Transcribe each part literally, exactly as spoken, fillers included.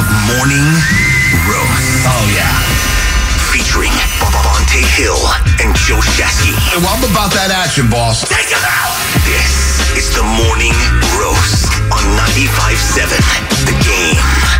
Morning Roast. Oh, yeah. Featuring Bonte Hill and Joe Shasky. Hey, well, I'm about that action, boss. Take it out! This is the Morning Roast on ninety-five seven The Game.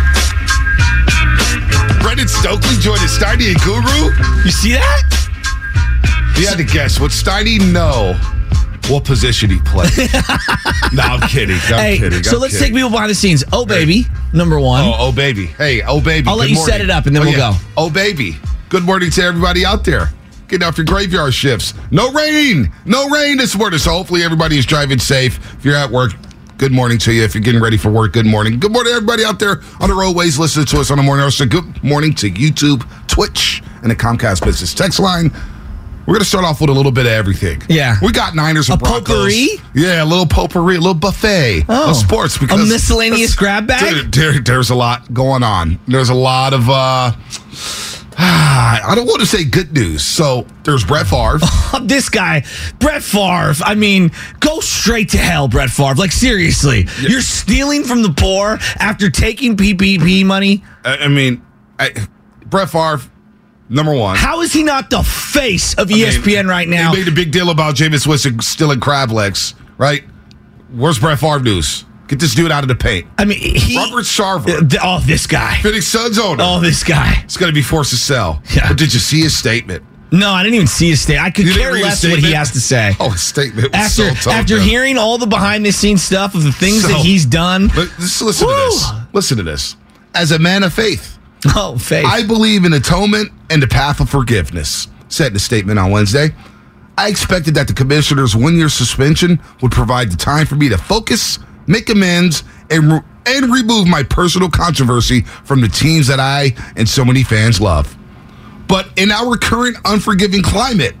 Brendan Stokely joined as Steiny and Guru. You see that? You had to guess. Would Steiny know what position he played? No, I'm kidding. I'm hey, kidding. I'm so let's kidding. take people behind the scenes. Oh, baby, number one. Oh, oh, baby. Hey, oh, baby. I'll let Good you morning. set it up, and then oh, we'll yeah. go. Oh, baby. Good morning to everybody out there. Getting off your graveyard shifts. No rain. No rain this morning. So hopefully everybody is driving safe. If you're at work, good morning to you. If you're getting ready for work, good morning. Good morning to everybody out there on the roadways listening to us on the morning. So good morning to YouTube, Twitch, and the Comcast Business Text line. We're going to start off with a little bit of everything. Yeah. We got Niners and A Broncos. potpourri? Yeah, a little potpourri, a little buffet Oh. of sports. Because A miscellaneous grab bag? Dude, there, there's a lot going on. There's a lot of, uh, I don't want to say good news. So there's Brett Favre. This guy, Brett Favre. I mean, go straight to hell, Brett Favre. Like, seriously. Yeah. You're stealing from the poor after taking P P P money? I, I mean, I, Brett Favre, number one. How is he not the face of E S P N I mean, right now? They made a big deal about Jameis Winston stealing crab legs, right? Where's Brett Favre news? Get this dude out of the paint. I mean, he... Robert Sarver. Uh, oh, this guy. Phoenix Suns owner. Oh, this guy. It's going to be forced to sell. Yeah. But did you see his statement? No, I didn't even see his statement. I could You didn't care read his less what he statement? has to say. Oh, his statement was After, so tough. after man. hearing all the behind-the-scenes stuff of the things So- that he's done. But just listen Woo! to this. Listen to this. As a man of faith, Oh, faith. I believe in atonement and the path of forgiveness, said in a statement on Wednesday. I expected that the commissioner's one-year suspension would provide the time for me to focus, make amends, and, re- and remove my personal controversy from the teams that I and so many fans love. But in our current unforgiving climate,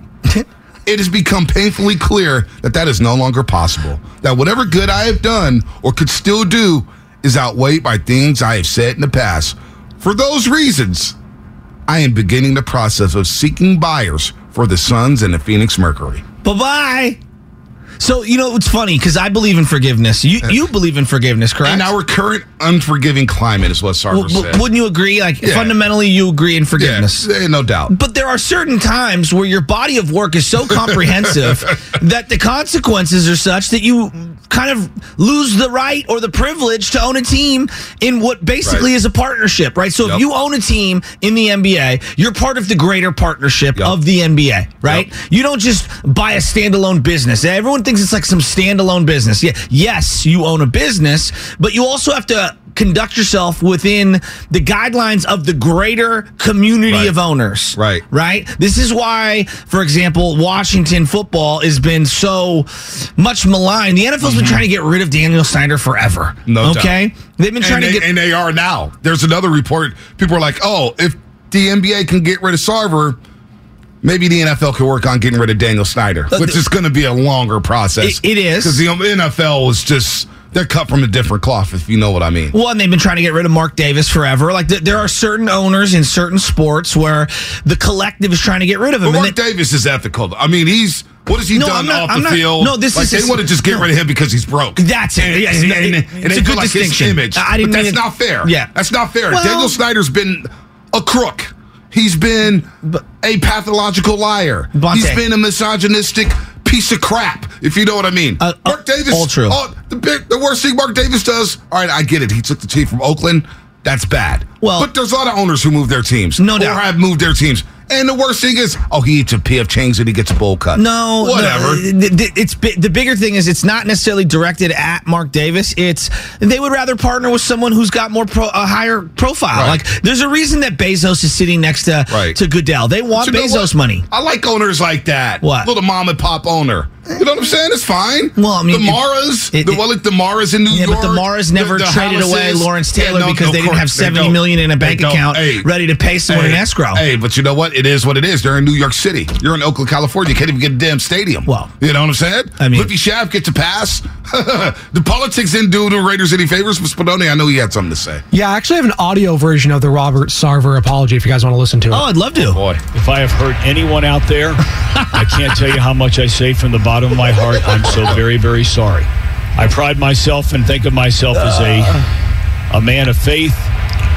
it has become painfully clear that that is no longer possible. That whatever good I have done or could still do is outweighed by things I have said in the past. For those reasons, I am beginning the process of seeking buyers for the Suns and the Phoenix Mercury. Bye-bye. So, you know, it's funny because I believe in forgiveness. You you believe in forgiveness, correct? In our current unforgiving climate is what Sarver W- said. wouldn't you agree? Like, Yeah. fundamentally, you agree in forgiveness. Yeah, no doubt. But there are certain times where your body of work is so comprehensive that the consequences are such that you kind of lose the right or the privilege to own a team in what basically Right. is a partnership, right? So Yep. if you own a team in the N B A, you're part of the greater partnership Yep. of the N B A, right? Yep. You don't just buy a standalone business. Everyone thinks it's like some standalone business. Yeah, yes, you own a business, but you also have to conduct yourself within the guidelines of the greater community Right. of owners. Right. Right? This is why, for example, Washington football has been so much maligned. The N F L's been trying to get rid of Daniel Snyder forever. No doubt. Okay? They've been trying and, to they, get... and they are now. There's another report. People are like, oh, if the N B A can get rid of Sarver, maybe the N F L could work on getting rid of Daniel Snyder, Uh, which is going to be a longer process. It- it is. Because the N F L was just, they're cut from a different cloth, if you know what I mean. Well, and they've been trying to get rid of Mark Davis forever. Like, th- there are certain owners in certain sports where the collective is trying to get rid of him. But And Mark they- Davis is ethical. I mean, he's, what has he No, done I'm not- off I'm the not- field? no, this like, is they his- want to just get no. rid of him because he's broke. That's it. And, Yeah, and, it's- and, and, it's and a they good feel like distinction. his image. I didn't but mean that's it- not fair. Yeah. That's not fair. Well- Daniel Snyder's been a crook. He's been a pathological liar. Bonte. He's been a misogynistic piece of crap, if you know what I mean. Uh, Mark Davis. all true. Oh, the, big, the worst thing Mark Davis does, all right, I get it. He took the team from Oakland. That's bad. Well- but there's a lot of owners who move their teams. No or doubt. have moved their teams. And the worst thing is, oh, he eats a P F Chang's and he gets a bowl cut. No, Whatever. no, th- th- it's bi- the bigger thing is it's not necessarily directed at Mark Davis. It's they would rather partner with someone who's got more pro, a higher profile. Right. Like there's a reason that Bezos is sitting next to Right. to Goodell. They want But you know Bezos what? money. I like owners like that. What? Little mom and pop owner. You know what I'm saying? It's fine. Well, I mean, the it- Maras, it- the well, like the Maras in New Yeah, York. but the Maras never the- the traded Hollises. away Lawrence Yeah, Taylor no, because no, they of didn't have course, they seventy don't. million in a They bank don't. account Hey, ready to pay someone hey, in escrow. Hey, but you know what? It is what it is. They're in New York City. You're in Oakland, California. You can't even get a damn stadium. Well, you know what I'm saying? I mean- Lippy Shaft gets a pass. The politics didn't do the Raiders any favors. But Spadoni, I know he had something to say. Yeah, I actually have an audio version of the Robert Sarver apology if you guys want to listen to it. Oh, I'd love to. Boy, if I have hurt anyone out there, I can't tell you how much I say from the bottom of my heart. I'm so very, very sorry. I pride myself and think of myself as a a man of faith,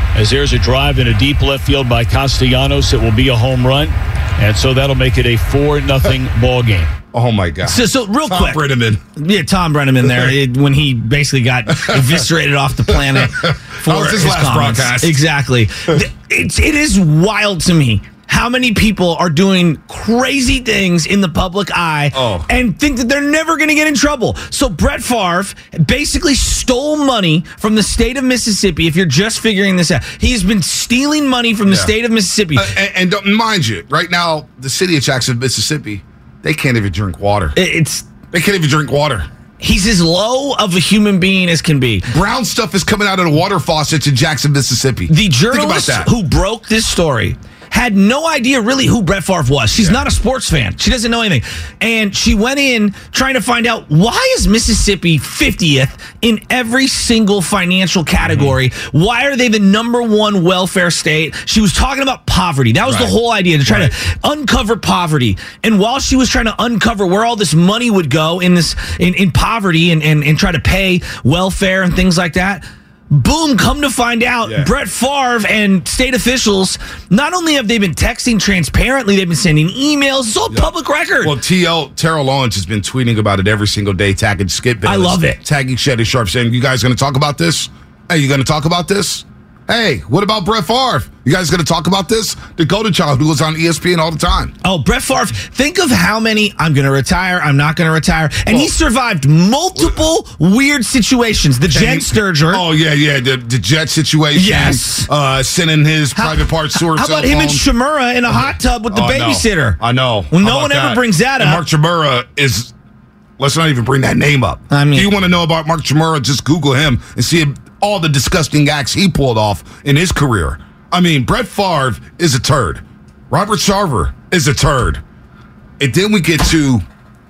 as there's a drive in a deep left field by Castellanos. It will be a home run, and so that'll make it a four nothing ball game. Oh, my God. So, so real Tom quick. Brenneman. Yeah, Tom Brenneman there it, when he basically got eviscerated off the planet for That was his last comments. broadcast. Exactly. It's, it is wild to me how many people are doing crazy things in the public eye Oh. and think that they're never going to get in trouble. So Brett Favre basically stole money from the state of Mississippi. If you're just figuring this out, he's been stealing money from the Yeah. state of Mississippi. Uh, and, and don't, mind you, right now, the city of Jackson, Mississippi, they can't even drink water. It's They can't even drink water. he's as low of a human being as can be. Brown stuff is coming out of the water faucets in Jackson, Mississippi. The Think about journalist that. who broke this story had no idea really who Brett Favre was. She's Yeah. not a sports fan. She doesn't know anything. And she went in trying to find out, why is Mississippi fiftieth in every single financial category? Mm-hmm. Why are they the number one welfare state? She was talking about poverty. That was Right. the whole idea, to try Right. to uncover poverty. And while she was trying to uncover where all this money would go in this in, in poverty and, and, and try to pay welfare and things like that, boom, come to find out, Yeah. Brett Favre and state officials, not only have they been texting transparently, they've been sending emails. It's all public record. Well, T L Terrell Owens has been tweeting about it every single day, tagging Skip Bayless. I love it. Tagging Shetty Sharp, saying, "You guys going to talk about this? Hey, you going to talk about this? Hey, what about Brett Favre? You guys going to talk about this?" The golden child who was on E S P N all the time. Oh, Brett Favre, think of how many, I'm going to retire, I'm not going to retire. And he Well- survived multiple weird situations. The Jen Sturger. Oh, yeah, yeah. The, the jet situation. Yes. Uh, sending his How- private parts to her How cell about him and phone. Shimura in a hot tub with the Oh, I know. babysitter? I know. Well, How no about one ever brings that And up. Mark Chmura is. Let's not even bring that name up. I mean- if you want to know about Mark Chmura, just Google him and see all the disgusting acts he pulled off in his career. I mean, Brett Favre is a turd. Robert Sarver is a turd. And then we get to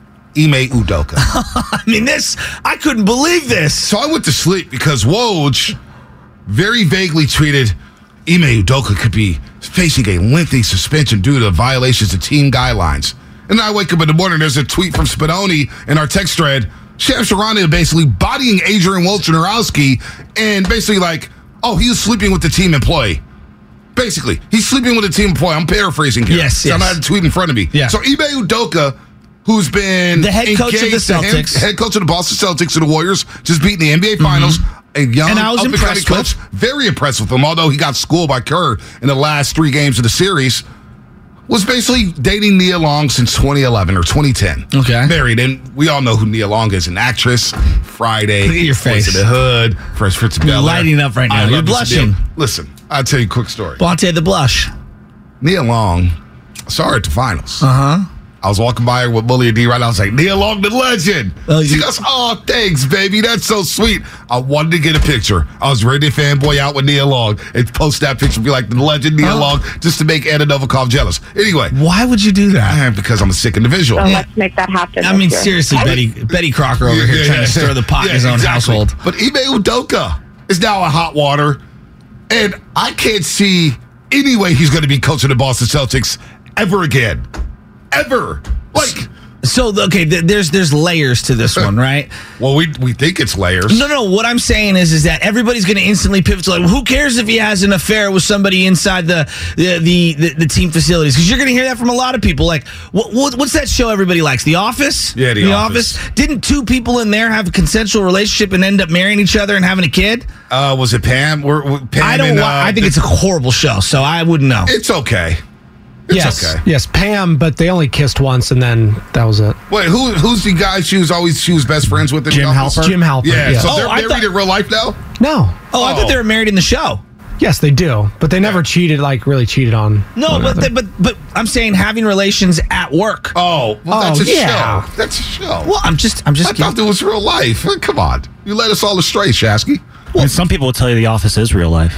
Ime Udoka. I mean, this, I couldn't believe this. So I went to sleep because Woj very vaguely tweeted Ime Udoka could be facing a lengthy suspension due to violations of team guidelines. And then I wake up in the morning, there's a tweet from Spinoni in our text thread. Sham Sharania basically bodying Adrian Wojnarowski and basically like, oh, he was sleeping with the team employee. Basically, he's sleeping with a team employee. I'm paraphrasing here. Yes, So I yes. don't have the tweet in front of me. Yeah. So Ime Udoka, who's been The head coach of the engaged to him- Celtics. head coach of the Boston Celtics and the Warriors, just beating the N B A Finals. A young, And I was up-and-coming impressed with- coach. Very impressed with him, although he got schooled by Kerr in the last three games of the series. Was basically dating Nia Long since twenty eleven or twenty ten. Okay. Married, and we all know who Nia Long is, an actress. Friday, Look at your Boys face. in the Hood, Fresh Prince of You're Bel-Air. lighting up right now. I You're love this blushing. deal. Listen, I'll tell you a quick story. Bonte the blush. Nia Long, I saw her at the finals. Uh huh. I was walking by her with Bully and D right. I was like, Nia Long, the legend. Oh, she you- goes, oh, thanks, baby. That's so sweet. I wanted to get a picture. I was ready to fanboy out with Nia Long and post that picture, be like the legend Nia Oh. Long, just to make Anna Novikov jealous. Anyway, Why would you do that? eh, because I'm sick in the visual. So let's make that happen. I this mean, year. seriously, Betty Betty Crocker over here Yeah, trying yeah. to stir the pot in his Yeah, own exactly. household. But Ime Udoka is now in hot water, and I can't see any way he's going to be coaching the Boston Celtics ever again. Ever. Like, So okay, th- there's there's layers to this one, right? well, we we think it's layers. No, no. What I'm saying is, is that everybody's going to instantly pivot to like, well, who cares if he has an affair with somebody inside the the the, the, the team facilities? Because you're going to hear that from a lot of people. Like, what, what what's that show everybody likes? The Office. Yeah, The Office. Didn't two people in there have a consensual relationship and end up marrying each other and having a kid? Uh, was it Pam? We're, we're- Pam I don't. and, wa- uh, I think it's a horrible show, so I wouldn't know. It's okay. It's yes, okay. yes, Pam, but they only kissed once, and then that was it. Wait, who who's the guy she was always she was best friends with? In Jim the office? Halpert? Jim Halpert, Yeah, yes. so Oh, they're I married thought- in real life now. No, Oh, I Oh. thought they were married in the show. yes, they do, but they never cheated. Like really cheated on. No, one but another. they, but but I'm saying having relations at work. Oh, well, that's Oh, a yeah. show. That's a show. Well, I'm just I'm just I thought that was real life. Come on, you led us all astray, Shasky. And some people will tell you The Office is real life.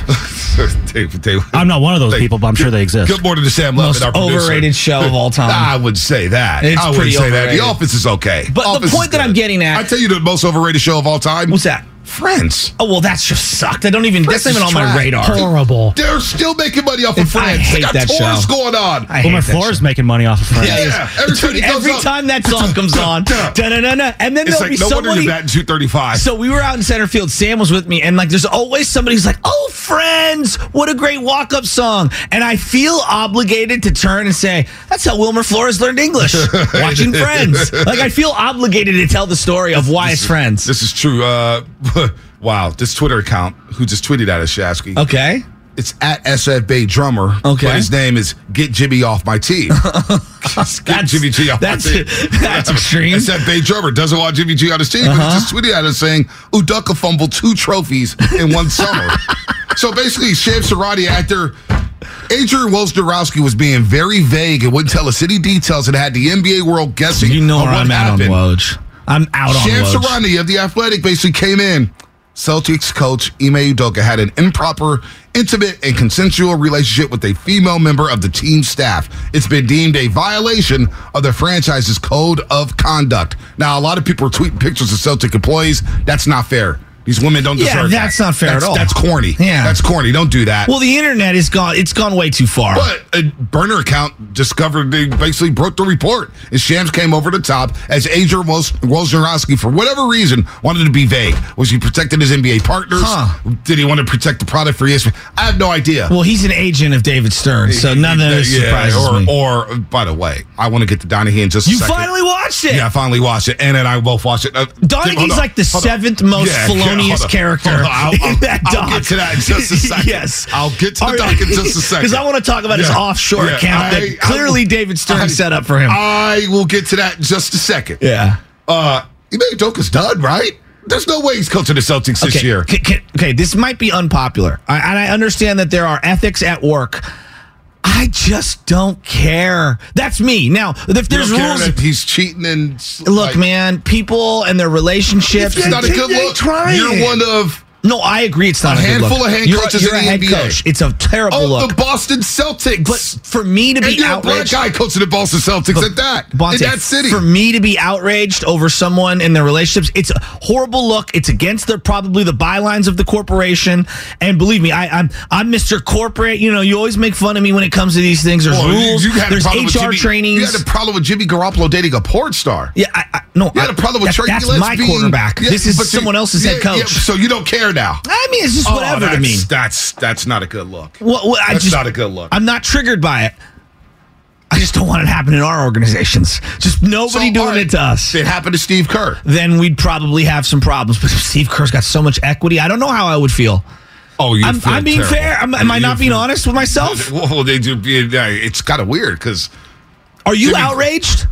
Dave, Dave, I'm not one of those Hey, people, but I'm sure they exist. Good morning to Sam Levin, most our producer. overrated show of all time. I would say that. It's I would pretty say that. overrated. The Office is okay. But the Office point is that I'm good. getting at- I tell you the most overrated show of all time. What's that? France. Oh, well, that's just sucked. I don't even, that's not even on my trash. radar. Horrible. They're still making money off of It's- I France. hate they got that tours show. going on. I Boomer hate that Floor is show. making money off of Friends. Yeah. Every time Dude, he comes every up- time that song comes on, da-na-na-na, and then It's there'll like, be no wonder somebody. you're batting two thirty-five. So we were out in center field. Sam was with me, and like, there's always somebody who's like, "Oh, Friends, what a great walk-up song!" And I feel obligated to turn and say, "That's how Wilmer Flores learned English, watching Friends." Like, I feel obligated to tell the story of why it's Friends. This is true. Uh, wow. This Twitter account who just tweeted at us, Shasky. Okay. It's at S F Bay Drummer. Okay. But his name is Get Jimmy Off My Team. Get Jimmy G off that's, my team. that's extreme. S F Bay Drummer doesn't want Jimmy G on his team, Uh-huh. but he just tweeted at us saying, Udoka fumbled two trophies in one summer. So basically, Shams Charania, after Adrian Wojnarowski was being very vague and wouldn't tell us any details and had the N B A world guessing You know on where what I'm at on happened. Woj. I'm out on Shams Woj. Charania of The Athletic basically came in. Celtics coach Ime Udoka had an improper, intimate, and consensual relationship with a female member of the team staff. It's been deemed a violation of the franchise's code of conduct. Now, a lot of people are tweeting pictures of Celtic employees. That's not fair. These women don't Yeah, deserve that. that's not fair That's- at all. That's corny. Yeah. That's corny. Don't do that. Well, the internet is gone. It's gone way too far. But a burner account discovered they basically broke the report. And Shams came over the top as Adrian Woj- Wojnarowski, for whatever reason, wanted to be vague. Was he protecting his N B A partners? Huh. Did he want to protect the product for E S P N? I have no idea. Well, he's an agent of David Stern, so none of this Yeah, surprises or, me. Or, by the way, I want to get to Donahue in just a You second. finally watched it. Yeah, I finally watched it. And then I both watched it. Uh, Donaghy's hold on, like the hold on. seventh most Yeah, felonious hold on, character hold on. I'll, I'll, in that I'll doc. get to that in just a second. Yes. I'll get to the All doc right. in just a second. Because I want to talk about his Yeah. offshore Yeah, account I- that clearly I- David Stern I- set up for him. I will get to that in just a second. yeah. Uh, Ime Udoka's done, right? There's no way he's coaching the Celtics this Okay. year. Ca- ca- okay, this might be unpopular, I, and I understand that there are ethics at work. I just don't care. That's me. Now, if You there's don't care rules, that he's cheating and look, like, man, people and their relationships. it's not a good look. You're one of No, I agree. It's not A a, good handful look. of head you're, coaches you're in a the head N B A. coach. It's a terrible of look. the Boston Celtics. But for me to and be you're a black outraged, guy coaching the Boston Celtics at that Bonte, in that city. for me to be outraged over someone in their relationships, it's a horrible look. It's against the probably the bylines of the corporation. And believe me, I, I'm I'm Mister Corporate. You know, you always make fun of me when it comes to these things. There's Well, you- rules. you had a There's problem with H R Jimmy- trainings. You had a problem with Jimmy Garoppolo dating a porn star. yeah, I, I, no, You had a problem with that, Trey that's Gillespie my being- quarterback. Yeah, this is but you- someone else's yeah, head coach. yeah, so you don't care now. I mean, it's just Oh, whatever to that's, me. That's that's not a good look. Well, well, I That's just, not a good look. I'm not triggered by it. I just don't want it to happen in our organizations. Just nobody So, doing all right, it to us. It happened to Steve Kerr. Then we'd probably have some problems. But if Steve Kerr's got so much equity, I don't know how I would feel. Oh, you I'm, feel I'm being terrible. fair. Am, am I You not being feel- honest with myself? Well, they do. Yeah, it's kind of weird because Are you Jimmy- outraged?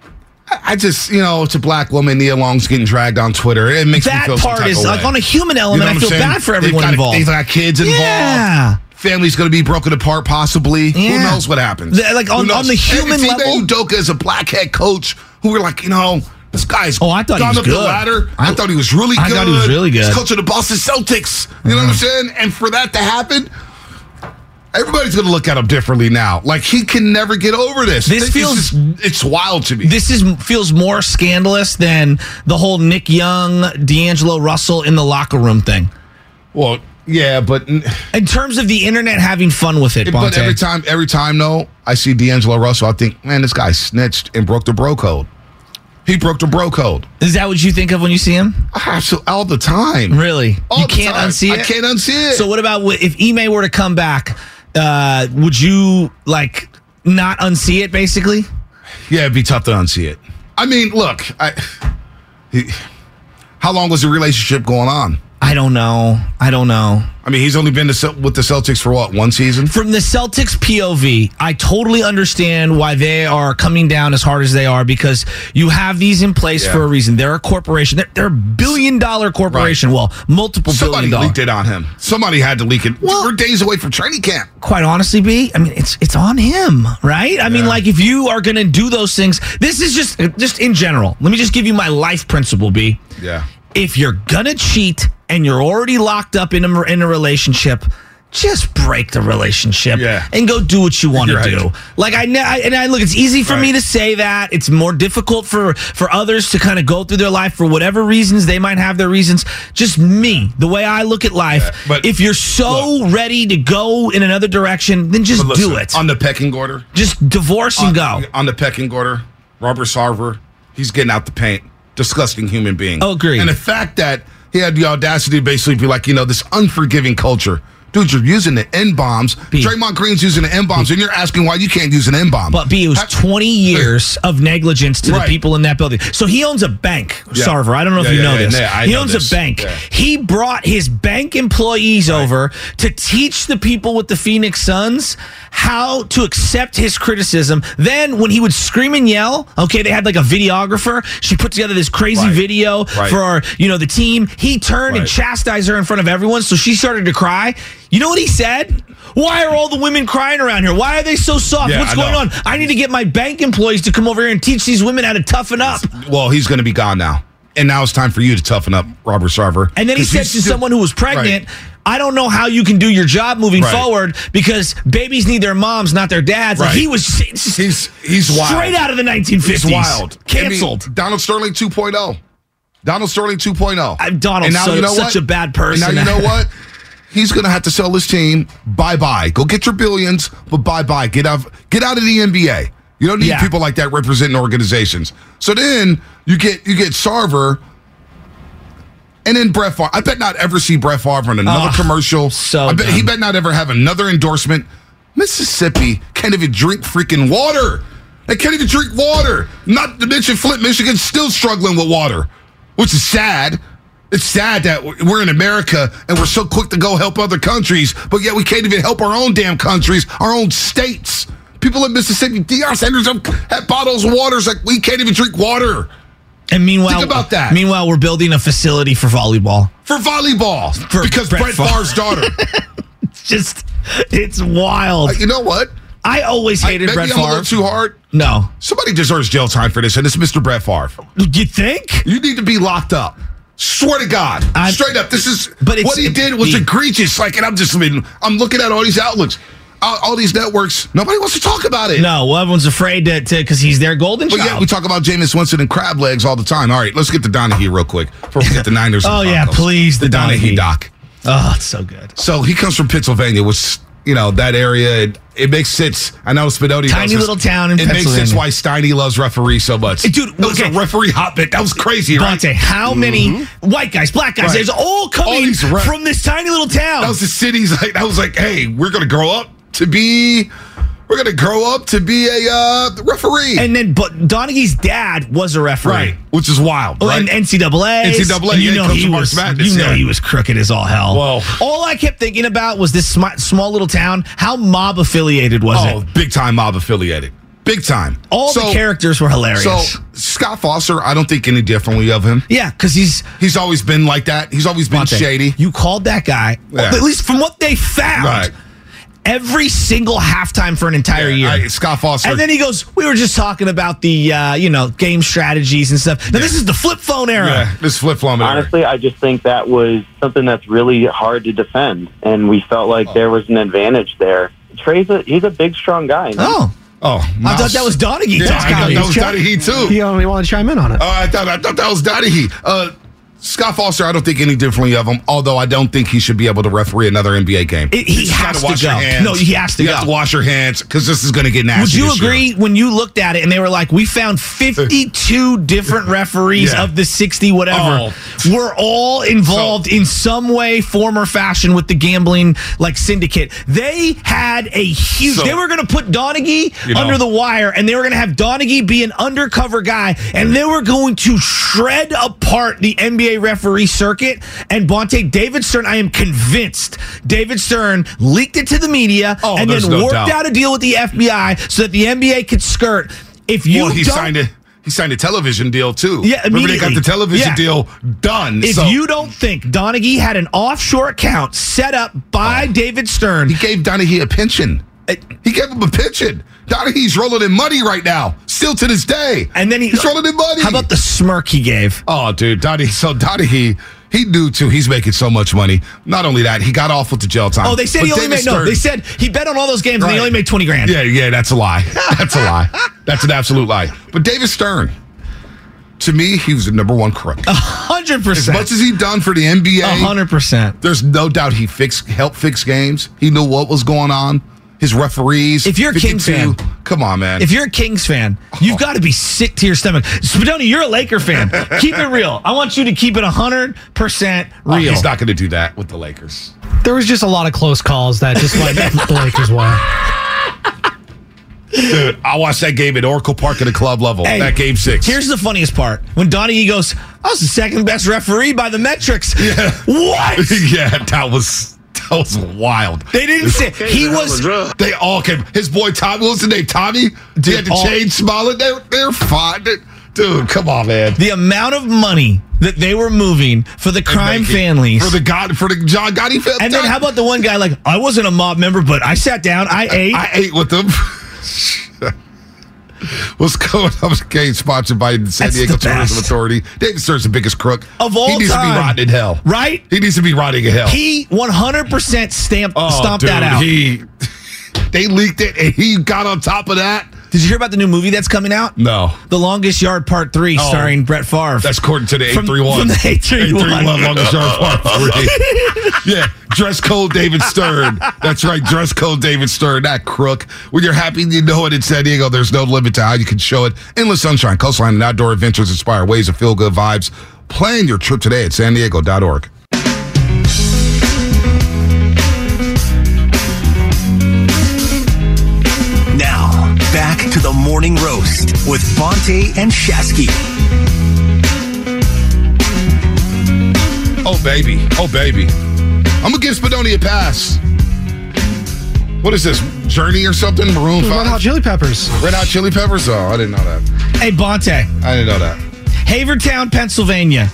I just, you know, it's a black woman. Nia Long's getting dragged on Twitter. It makes me That feel some part type is of like way. on a human You know element. what I I'm feel saying? bad for They've everyone got, involved. They've got kids involved. Yeah. Family's going to be broken apart, possibly. Who Yeah. knows what happens? The- like, Who on- knows? on the human and Ime level- Udoka is a black head coach who were like, you know, this guy's Oh, I thought he gone was up the good. ladder. I, I- thought he was really I good. thought he was really good. He's coaching the Boston Celtics. You know what I'm saying? And for that to happen, everybody's going to look at him differently now. Like, he can never get over this. This It's feels- just- it's wild to me. This is feels more scandalous than the whole Nick Young, D'Angelo Russell in the locker room thing. well, yeah, but In terms of the internet having fun with it, but Bonte. every time, every time, though, I see D'Angelo Russell, I think, man, this guy snitched and broke the bro code. He broke the bro code. Is that what you think of when you see him? Absolutely, all the time. Really? All you the can't time. unsee it? I can't unsee it. So what about wh- if Ime were to come back, uh, would you, like, not unsee it, basically? Yeah, it'd be tough to unsee it. I mean, look, I, he, how long was the relationship going on? I don't know. I don't know. I mean, he's only been to, Cel- with the Celtics for what, one season? From the Celtics P O V, I totally understand why they are coming down as hard as they are because you have these in place Yeah. for a reason. They're a corporation. They're, they're a billion dollar corporation. Right. Well, multiple Somebody billion dollar. leaked it on him. Somebody had to leak it. Well- We're days away from training camp. Quite honestly, B, I mean, it's it's on him, right? I mean, Yeah. like if you are going to do those things, this is just just in general. Let me just give you my life principle, B. Yeah. If you're gonna cheat and you're already locked up in a in a relationship, just break the relationship Yeah. and go do what you want to You're do. right. Like I, ne- I and I look, it's easy for Right. me to say that. It's more difficult for for others to kind of go through their life for whatever reasons they might have their reasons. Just me, the way I look at life. Yeah, but if you're so look. ready to go in another direction, then just But listen, do it. On the pecking order, Just divorce and go. on, on the pecking order, Robert Sarver, he's getting out the paint. Disgusting human being. Oh, agreed. And the fact that he had the audacity to basically be like, you know, this unforgiving culture. Dude, you're using the N-bombs. B. Draymond Green's using the N-bombs, and you're asking why you can't use an N-bomb. But B, it was Ha- twenty years of negligence to Right. the people in that building. So he owns a bank, Yeah. Sarver. I don't know Yeah, if you yeah, know yeah, this. yeah, I he know owns this. a bank. Yeah. He brought his bank employees over to teach the people with the Phoenix Suns how to accept his criticism. Then when he would scream and yell, okay, they had like a videographer. She put together this crazy Right. video Right. for our, you know, the team. He turned and Right. chastised her in front of everyone, so she started to cry. You know what he said? Why are all the women crying around here? Why are they so soft? Yeah, What's I going know. on? I need to get my bank employees to come over here and teach these women how to toughen up. Well, he's going to be gone now. And now it's time for you to toughen up, Robert Sarver. And then he 'Cause said he's to still- someone who was pregnant, Right. I don't know how you can do your job moving Right. forward because babies need their moms, not their dads. Like Right. he was it's just He's he's wild. straight out of the nineteen fifties. He's wild. Canceled. I mean, Donald Sterling two point oh. Donald Sterling two point oh. Uh, Donald's And now so- you know such what? a bad person. And now you know what? He's going to have to sell his team. Bye-bye. Go get your billions, but bye-bye. Get out, get out of the N B A. You don't need Yeah. people like that representing organizations. So then you get you get Sarver and then Brett Favre. I bet not ever see Brett Favre on another Oh, commercial. so I bet he dumb. bet not ever have another endorsement. Mississippi can't even drink freaking water. They can't even drink water. Not to mention Flint, Michigan's still struggling with water, which is sad. It's sad that we're in America and we're so quick to go help other countries, but yet we can't even help our own damn countries, our own states. People in Mississippi, Deion Sanders have bottles of water. It's like we can't even drink water. And meanwhile, Think about that. Meanwhile, we're building a facility for volleyball. For volleyball. For because Brett Brett Favre. Favre's daughter. It's just, it's wild. Uh, you know what? I always I- hated maybe Brett I'm a little Favre. too hard. No, Somebody deserves jail time for this, and it's Mister Brett Favre. you think? You need to be locked up. Swear to God. I'm- Straight up. This is But it's- what he did was the- egregious. Like, and I'm just I mean, I'm looking at all these outlooks, all, all these networks. Nobody wants to talk about it. No, well, everyone's afraid to because he's their golden But child. yeah, we talk about Jameis Winston and crab legs all the time. All right, let's get to Donahue real quick before we get the Niners. and Oh, yeah, Broncos. please, the the Donahue Donahue. doc. Oh, it's so good. So he comes from Pennsylvania, which, you know, that area, it, it makes sense. I know Spinotti Tiny knows this. little town in It makes sense Pennsylvania. why Steiny loves referees so much. Hey, dude, that was okay. a referee hotbed. That was crazy, right? Bonte, how many white guys, black guys, Right. there's all coming All these ref- from this tiny little town. That was the city's like, that was like, hey, we're going to grow up to be, we're going to grow up to be a uh, referee. and then, but Donahue's dad was a referee. right. Which is wild. Oh, right? and N C double A. N C double A, And you yeah, know comes he from March was. Madness, You know yeah. he was crooked as all hell. Whoa. All I kept thinking about was this sm- small little town. How mob affiliated was oh, it? big time mob affiliated. Big time. All So- the characters were hilarious. So Scott Foster, I don't think any differently of him. yeah, because he's He's always been like that. He's always been Bonte, shady. You called that guy, Yeah. at least from what they found, Right. every single halftime for an entire Yeah, year. I- Scott Foster. And then he goes, we were just talking about the, uh, you know, game strategies and stuff. Now, Yeah. this is the flip phone era. yeah, this flip flop. Honestly, I just think that was something that's really hard to defend, and we felt like there was an advantage there. Trey's a, he's a big, strong guy. Oh, Oh, I thought that was Donaghy. Yeah, That's I thought gotta that be was Chuck. Donahue too. He only wanted to chime in on it. Oh, I thought I thought that was Donahue. Uh, Scott Foster, I don't think any differently of him. Although I don't think he should be able to referee another N B A game. It- he You just has gotta to wash your go. hands. No, he has to you go. have to wash your hands because this is going to get nasty. Would you this year. agree when you looked at it and they were like, we found fifty-two different referees Yeah. of the sixty whatever Oh. were all involved in some way, form, or fashion with the gambling like syndicate. They had a huge. So- they were going to put Donaghy You know. under the wire, and they were going to have Donaghy be an undercover guy, and they were going to shred apart the N B A referee circuit. And Bonte, David Stern, I am convinced David Stern leaked it to the media Oh, and then there's no worked doubt. out a deal with the F B I so that the N B A could skirt. If you Well, he don't, signed a he signed a television deal too. Yeah, remember they got immediately. the television Yeah. deal done. if so you don't think Donaghy had an offshore account set up by David Stern, he gave Donahue a pension. He gave him a pension. Donahue's rolling in money right now, still to this day. and then he, he's rolling in money. how about the smirk he gave? Oh, dude, Donahue. So Donahue, He knew, too. He's making so much money. Not only that, he got off with the jail time. Oh, they said But he only David made, no, Stern- they said he bet on all those games and he Right. only made twenty grand. Yeah, yeah, that's a lie. That's a lie. That's an absolute lie. But David Stern, to me, he was the number one crook. one hundred As percent. much as he done for the N B A, one hundred percent. there's no doubt he fixed, helped fix games. He knew what was going on. His referees. If you're a Kings fifty-two, fan- come on, man. If you're a Kings fan, you've got to be sick to your stomach. Spadoni, you're a Laker fan. Keep it real. I want you to keep it one hundred percent Oh, real. he's not going to do that with the Lakers. There was just a lot of close calls that just went the Lakers' way. Dude, I watched that game at Oracle Park at a club level. Hey, that game six. Here's the funniest part. When Donnie goes, I was the second best referee by the metrics. Yeah. What? yeah, that was that was wild. They didn't say he was. They all came. His boy Tommy, what was his name? Tommy? Dude, he had to all- change Smollett. They, they're fine. They- dude, come on, man. The amount of money that they were moving for the crime Make it- families. For the God, for the John Gotti family. and then how about the one guy like, I wasn't a mob member, but I sat down, I ate. I ate with them. What's going on with the game sponsored by the San That's Diego the Tourism best. Authority? David Stern's the biggest crook. Of all He needs time. to be rotting in hell. Right? He needs to be rotting in hell. He one hundred percent stamped, Oh, stomped dude, that out. He, they leaked it, and he got on top of that. Did you hear about the new movie that's coming out? No. The Longest Yard Part three, Oh. starring Brett Favre. That's according to the From- eight three one. from the eight three one. longest yard part three. Yeah, dress code David Stern. That's right, dress code David Stern, that crook. When you're happy, you know it in San Diego, there's no limit to how you can show it. Endless sunshine, coastline, and outdoor adventures inspire ways of feel-good vibes. Plan your trip today at san diego dot org. Now, back to the morning roast with Fonte and Shasky. Oh, baby. Oh, baby. I'm going to give Spadoni a pass. What is this, Journey or something? Maroon Red Hot five? Chili Peppers. Red Hot Chili Peppers? Oh, I didn't know that. Hey, Bonte, I didn't know that. Havertown, Pennsylvania.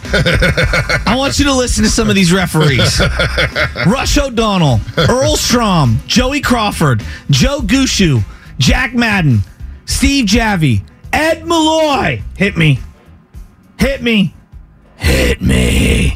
I want you to listen to some of these referees. Rush O'Donnell, Earl Strom, Joey Crawford, Joe Gushu, Jack Madden, Steve Javy, Ed Malloy. Hit me. Hit me. Hit me.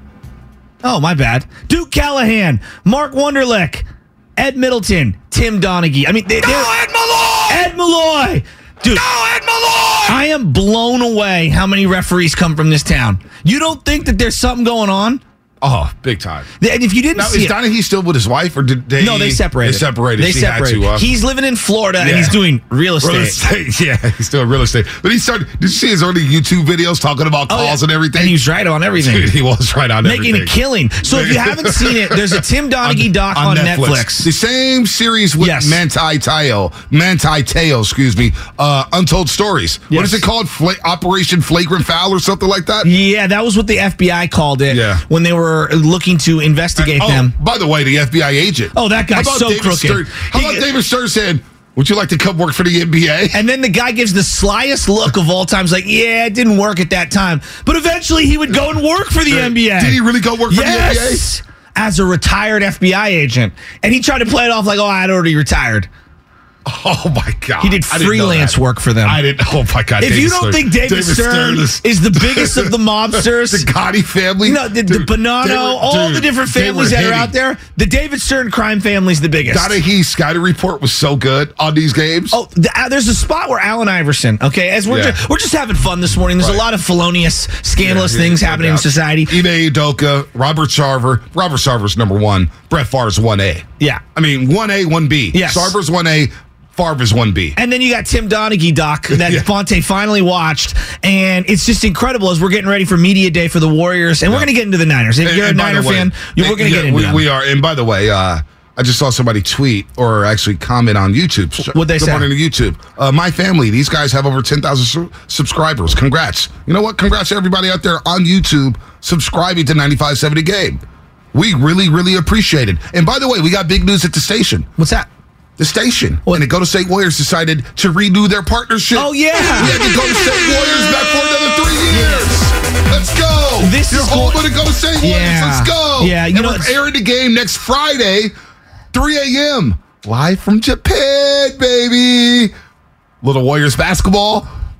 Oh, my bad. Duke Callahan, Mark Wunderlich, Ed Middleton, Tim Donaghy. I mean, they, No, Ed Malloy! Ed Malloy. Dude, No, Ed Malloy! I am blown away how many referees come from this town. You don't think that there's something going on? Oh, big time. And if you didn't Now, see is it, Donaghy still with his wife, or did they? no, they separated. They separated. They She had separated. to, uh, He's living in Florida and Yeah. he's doing real estate. real estate. Yeah, he's still real estate. But he started. Did you see his early YouTube videos talking about Oh, yeah. calls and everything? And he was right on everything. Dude, he was right on Making everything. a killing. So if you haven't seen it, there's a Tim Donaghy doc on, Netflix. The same series with Yes. Manti Teo, Manti Teo, excuse me, uh, Untold Stories. What Yes. is it called? Fla- Operation Flagrant Foul or something like that? Yeah, that was what the F B I called it Yeah. when they were looking to investigate Oh, them. by the way, the F B I agent. Oh, that guy's How about so David crooked. Stern? How He- about David Stern saying, would you like to come work for the N B A? And then the guy gives the slyest look of all times, like, yeah, it didn't work at that time. But eventually he would go and work for the N B A. Did he really go work for the N B A? Yes! As a retired F B I agent. And he tried to play it off like, oh, I'd already retired. Oh my God! He did I didn't know freelance that. work for them. I didn't. Oh my God! If David you don't Stern. think David, Stern, is, is the biggest of the mobsters, the Gotti family, no, the, the Dude, Bonanno, they were- all dude, the different they families were that are hitting. out there, the David Stern crime family is the biggest. Donaghy Scotty report was so good on these games. Oh, the, uh, there's a spot where Allen Iverson. Okay, as we're Yeah. just, we're just having fun this morning. There's Right. a lot of felonious, scandalous Yeah, yeah, things no happening in doubt. society. Ime Udoka, Robert Sarver. Robert Sarver's number one. Brett Favre's one A. Yeah. I mean one A, one B. Yes. Sarver's one A. Favre's one B. And then you got Tim Donaghy doc that Yeah. Fonte finally watched, and it's just incredible as we're getting ready for media day for the Warriors, and we're Yeah. going to get into the Niners. If And- you're a and by Niner the way- fan, you we're going to yeah, get into we, them. we are. And by the way, uh, I just saw somebody tweet or actually comment on YouTube. What'd they Good say? morning to YouTube. Uh, my family, these guys have over ten thousand su- subscribers. Congrats. You know what? Congrats to everybody out there on YouTube subscribing to ninety-five seventy Game. We really, really appreciate it. And by the way, we got big news at the station. What's that? The station. What? And the Golden State Warriors decided to renew their partnership. Oh, yeah. We had the Golden State Warriors back for another three years. Let's go. This You're is home go- with the Golden State Warriors. Yeah. Let's go. Yeah, you and know, we're it's- airing the game next Friday, three a.m. Live from Japan, baby. Little Warriors basketball.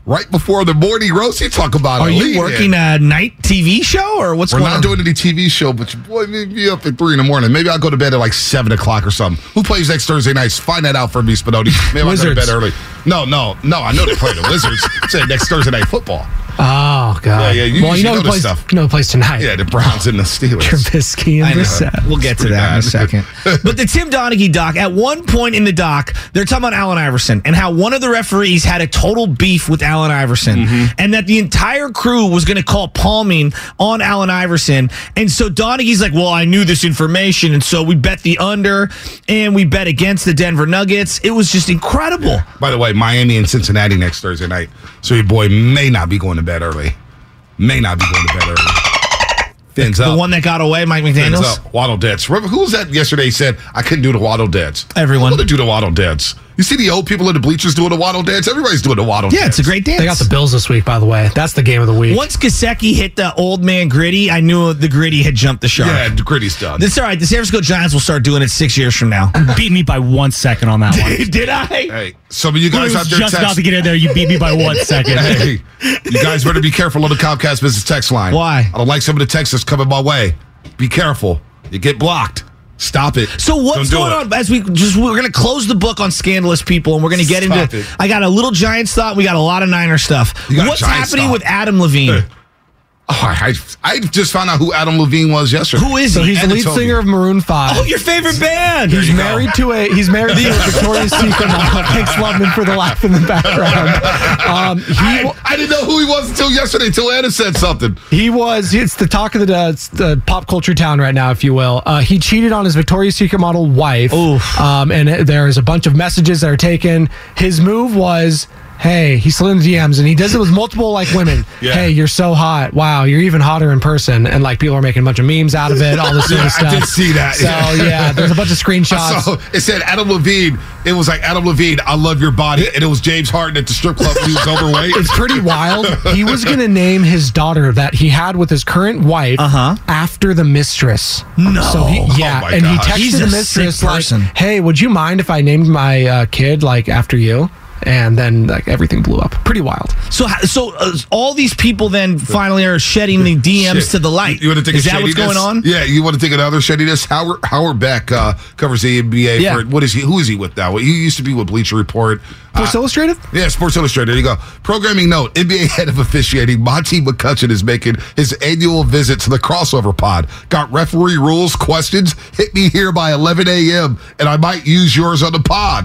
right before the morning roast. You talk about Are a you lead working in. a night T V show or what's We're going not on? doing any T V show, but your boy may be up at three in the morning. Maybe I'll go to bed at like seven o'clock or something. Who plays next Thursday night? Find that out for me, Spinoni. Maybe I'll go to Wizards. bed early. No, no, no. I know they play the Wizards. Said next Thursday night football. Oh, God. Yeah, yeah, you well, usually you know know who this plays, stuff. you know who plays tonight. Yeah, the Browns and the Steelers. Trubisky I and know. Brissett. We'll get to pretty that in a bad. second. But the Tim Donaghy doc, at one point in the doc, they're talking about Allen Iverson and how one of the referees had a total beef with Allen Iverson Mm-hmm. and that the entire crew was going to call palming on Allen Iverson. And so Donaghy's like, well, I knew this information. And so we bet the under and we bet against the Denver Nuggets. It was just incredible. By the way, Miami and Cincinnati next Thursday night. So your boy may not be going to bed early. May not be going to bed early. Fins The up. one that got away, Mike Fins McDaniels. up. Waddle deads. Remember, who was that yesterday said, I couldn't do the waddle deads? Everyone. I'm going to do the waddle deads. You see the old people in the bleachers doing the waddle dance? Everybody's doing the waddle Yeah, dance. it's a great dance. They got the Bills this week, by the way. That's the game of the week. Once Gesicki hit the old man Gritty, I knew the Gritty had jumped the shark. Yeah, the gritty's done. That's all right. The San Francisco Giants will start doing it six years from now. Beat me by one second on that one. Did I? Hey, some of you I guys was out there just about text. to get in there. You beat me by one second. Hey, you guys better be careful on the Comcast business text line. Why? I don't like some of the texts that's coming my way. Be careful. You get blocked. Stop it. So what's Don't do going it. on? As we just we're going to close the book on scandalous people, and we're going to get Stop into. it. I got a little Giants thought. We got a lot of Niner stuff. You got What's Giants happening thought. with Adam Levine? Oh, I, I just found out who Adam Levine was yesterday. Who is So he? he's the And lead Toby. singer of Maroon five. Oh, your favorite band. He's you go. married to a he's married to a Victoria's Secret model. Thanks, Lubman, for the laugh in the background. Um, he I, I didn't know who he was until yesterday, until Anna said something. he was it's the talk of the, uh, it's the pop culture town right now, if you will. Uh, he cheated on his Victoria's Secret model wife. Oof. Um, and there's a bunch of messages that are taken. His move was, hey, he slid in the D Ms, and he does it with multiple like women. Yeah. Hey, you're so hot. Wow, you're even hotter in person. And like people are making a bunch of memes out of it, all this sort Yeah, of stuff. I did see that. So yeah, there's a bunch of screenshots. So it said Adam Levine. It was like Adam Levine, I love your body. And it was James Harden at the strip club when he was overweight. It's pretty wild. He was going to name his daughter that he had with his current wife Uh-huh. after the mistress. No. So he, yeah, Oh my and he gosh. texted He's the a mistress sick like, person. "Hey, would you mind if I named my uh, kid like after you?" And then like everything blew up. Pretty wild. So, so uh, all these people then finally are shedding the D Ms Shit. to the light. You want to think Is of that what's shadiness? going on? Yeah, you want to think of another shadiness? Howard Howard Beck uh, covers the N B A. Yeah. For, what is he? Who is he with now? He used to be with Bleacher Report. Sports Uh, Illustrated? Yeah, Sports Illustrated. There you go. Programming note: N B A head of officiating Monty McCutcheon is making his annual visit to the crossover pod. Got referee rules questions? Hit me here by eleven a.m. and I might use yours on the pod.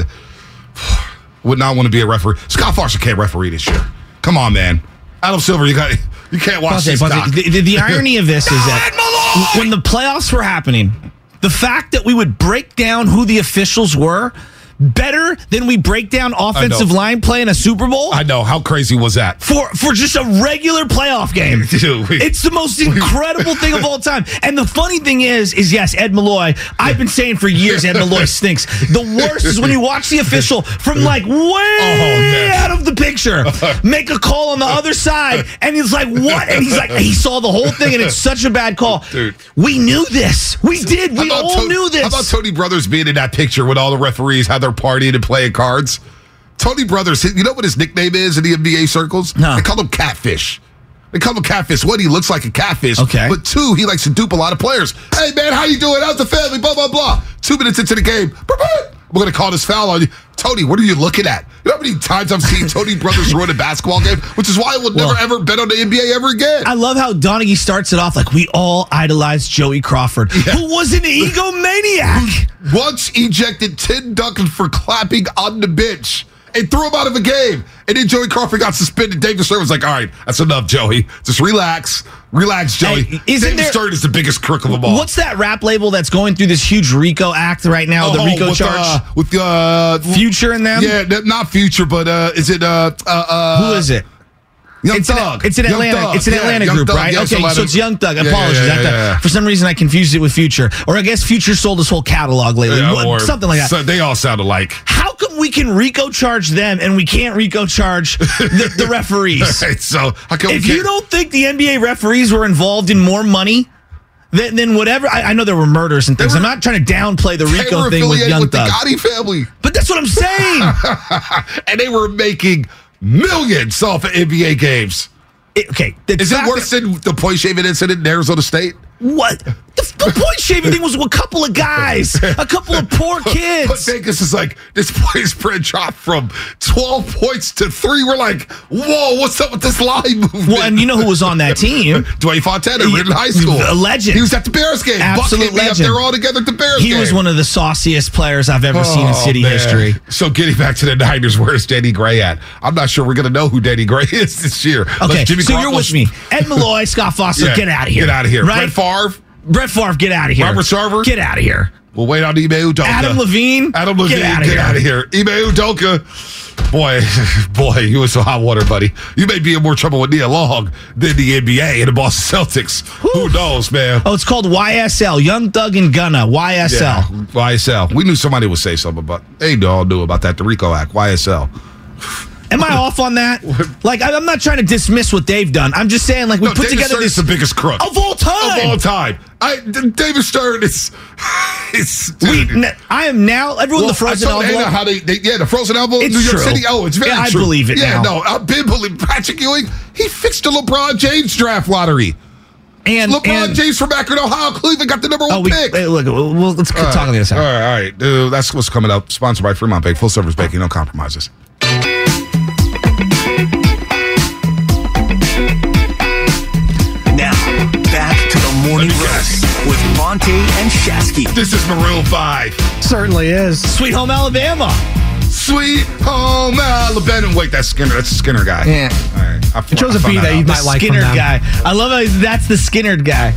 Would not want to be a referee. Scott Foster can't referee this year. Come on, man. Adam Silver, you got you can't watch Bonte, this. Bonte, doc. the, the, the irony of this is that God, Malloy! when the playoffs were happening, the fact that we would break down who the officials were better than we break down offensive line play in a Super Bowl I know. How crazy was that? for for just a regular playoff game. Dude, we- It's the most incredible thing of all time. And the funny thing is, is yes, Ed Malloy, I've been saying for years Ed Malloy stinks. The worst is when you watch the official from like way man. out of the picture make a call on the other side, and he's like, what? And he's like, he saw the whole thing, and it's such a bad call. Dude. We knew this. We did. How We about all To- knew this. How about Tony Brothers being in that picture when all the referees had their partying and playing cards? Tony Brothers, you know what his nickname is in the N B A circles? No. They call him Catfish. They call him Catfish. One, he looks like a catfish. Okay. But two, he likes to dupe a lot of players. Hey, man, how you doing? How's the family? Blah, blah, blah. Two minutes into the game. We're going to call this foul on you. Tony, what are you looking at? You know how many times I've seen Tony Brothers ruin a basketball game? Which is why I will never, Well, ever bet on the N B A ever again. I love how Donaghy starts it off like we all idolized Joey Crawford, who was an egomaniac. Once ejected Tim Duncan for clapping on the bench and threw him out of a game. And then Joey Crawford got suspended. David Stern was like, all right, that's enough, Joey. Just relax. Relax, Joey. Hey, isn't David there- Stern is the biggest crook of them all. What's that rap label that's going through this huge RICO act right now? the Oh, RICO with, charge? Uh, with uh, Future in them? Yeah, n- not Future, but uh, is it uh, uh, uh, Who is it? Young It's Thug. an, it's an Young Atlanta. Thug. It's an Yeah, Atlanta Young group, Thug. right? Yeah, Okay, somebody- so it's Young Thug. Yeah, yeah, Apologies. yeah, I thought- yeah, yeah. For some reason, I confused it with Future, or I guess Future sold his whole catalog lately, Yeah, What- or- something like that. So they all sound alike. How come we can RICO charge them and we can't RICO charge the, the referees? Right, so how come we If can't- you don't think the N B A referees were involved in more money than, than whatever, I, I know there were murders and things. were- I'm not trying to downplay the they RICO were thing with affiliated Young with the Thug, Gotti family. but that's what I'm saying. And they were making millions off of N B A games. It- okay. the Is it fact worse that- than the point shaving incident in Arizona State? What? The, the point shaving thing was a couple of guys, a couple of poor But kids. Vegas is like, this point spread dropped from twelve points to three. We're like, whoa, what's up with this line movement? Well, and you know who was on that team? Dwayne Fontana, in high school. A legend. He was at the Bears game. Absolute Buck hit me up legend. there all together at the Bears He game. was one of the sauciest players I've ever seen in Oh, city man. history. So getting back to the Niners, where's Danny Gray at? I'm not sure we're going to know who Danny Gray is this year. Okay, Unless Jimmy so you're Garoppolo's- with me. Ed Malloy, Scott Foster, Yeah, get out of here. Get out of here. Right? Brett Favre. Brett Favre, get out of here. Robert Sarver? Get out of here. We'll wait on Ime Udoka. Adam Levine? Adam Levine, Get outta get here. out of here. Ime Udoka. Boy, boy, you was some hot water, buddy. You may be in more trouble with Nia Long than the N B A and the Boston Celtics. Who knows, man? Oh, it's called Y S L. Young Thug and Gunna. Y S L. Yeah, Y S L. We knew somebody would say something about. They all knew about that. The RICO Act. Y S L. Am I off on that? Like, I- I'm not trying to dismiss what they've done. I'm just saying, like, we No, put David together Stern this is the biggest crook of all time. of all time. I, D- David Stern is. is We, dude. n- I am now. Everyone, Well, the frozen I told Hannah envelope. how they, they, yeah, the frozen envelope in It's New York true. City. Oh, it's very Yeah, I true. believe it Yeah, now. no, I've been believing Patrick Ewing. He fixed the LeBron James draft lottery. and LeBron and, James from Akron, Ohio, Cleveland got the number one Oh, we, pick. hey, look. Well, well, let's All right, talk on the other side. All right, all right. Dude, that's what's coming up. Sponsored by Fremont Bake. Full service baking, no compromises. Now, back to the morning Let me guess. roast with Monte and Shasky. This is Maroon five. Certainly is. Sweet Home Alabama. Sweet Home Alabama. Wait, that's Skinner. That's the Skinner guy. Yeah. All right. I, I chose I a found beat that out. you The might like from Skinner them. guy. I love how he's- that's the Skinner guy.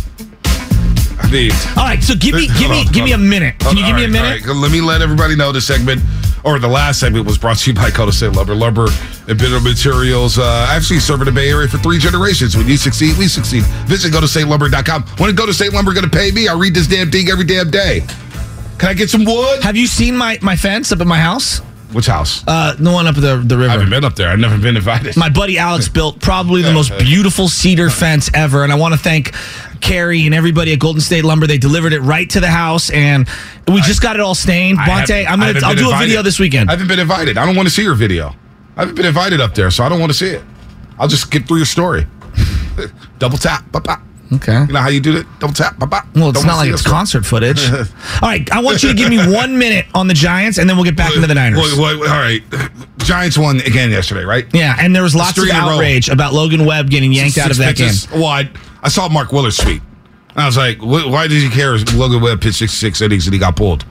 I mean, All right, so give me, give me, give me a minute. Can you give me a All minute? right, let me let everybody know this segment, or the last segment, was brought to you by Coda State Lumber. Lumber and Bitter Materials. Uh, actually serving the Bay Area for three generations. When you succeed, we succeed. Visit go to state lumber dot com. When Go to State Lumber going to pay me, I read this damn thing every damn day. Can I get some wood? Have you seen my, my fence up at my house? Which house? Uh, the one up the the river. I haven't been up there. I've never been invited. My buddy Alex built probably the most beautiful cedar fence ever, and I want to thank Carrie and everybody at Golden State Lumber. They delivered it right to the house, and we just got it all stained. I Bonte, haven't- I'm I gonna haven't I'll been do a invited. video this weekend. I haven't been invited. I don't want to see your video. I haven't been invited up there, so I don't want to see it. I'll just skip through your story. Double tap. Ba-ba. Okay. You know how you do it? Double tap. Ba-ba. Well, it's Don't not wanna like see it's us. concert footage. All right, I want you to give me one minute on the Giants, and then we'll get back into the Niners. Wait, wait, wait, all right. Giants won again yesterday, right? Yeah, and there was lots of Three in a row. outrage about Logan Webb getting yanked out of that game. pitches. Well, I, I saw Mark Willard's tweet. And I was like, wh- why did he care if Logan Webb pitched sixty-six innings and he got pulled?